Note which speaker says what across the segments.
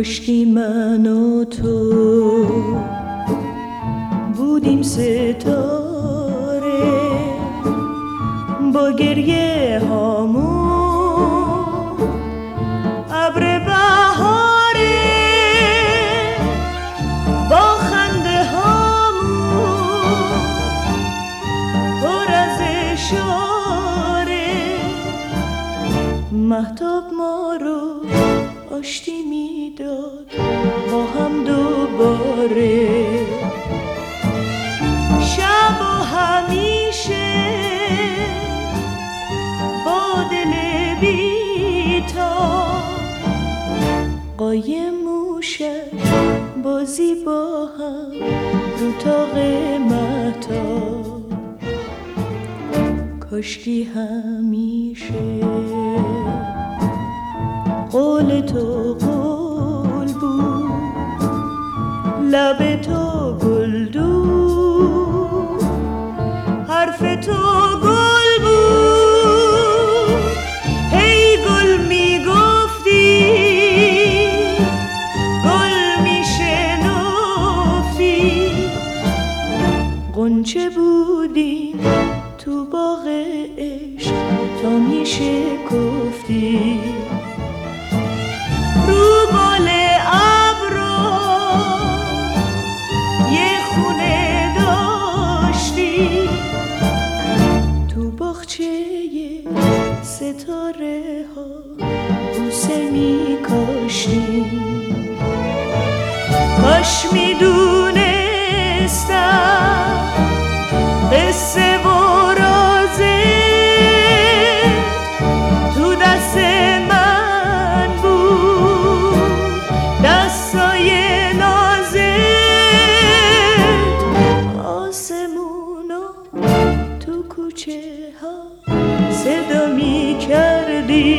Speaker 1: کاشکی من و تو بودیم ستاره با گریه هامون ابر بهاره با خنده هامون پر از اشاره مهتاب ما رو آشتی میداد با هم دوباره شب و همیشه با دل بی‌تاب قایم موشک بازی با هم رو تاق مهتاب کاشکی همیشه قول تو قول بود لب تو گلدون حرف تو گل بود هی گل میگفتی گل میشنفتی غنچه بودیم تو باغ عشق تا میشکفتی رو بال ابرو یه خونه داشتی تو باغچه ستاره ها بوسه می کاشتی کاش میدونستم قصه و رازه تو دست من بود دستای نازت آسمونو تو کوچه ها صدا می کردی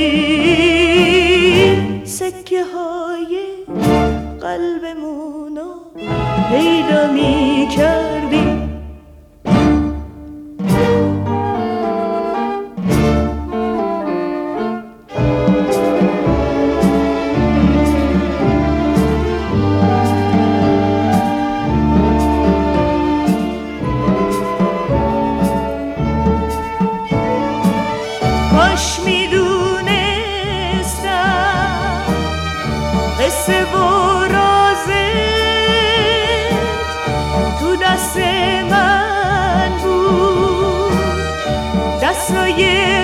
Speaker 1: سکه های قلبمونو پیدا می کردی کاش میدونستم قصه و رازت تو دست من بود دستای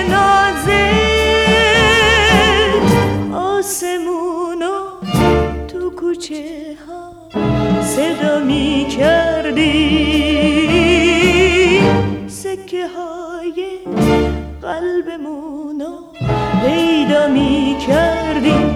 Speaker 1: نازت آسمونو تو کوچه ها صدا می کردی سکه های قلبمونو پیدا می کردی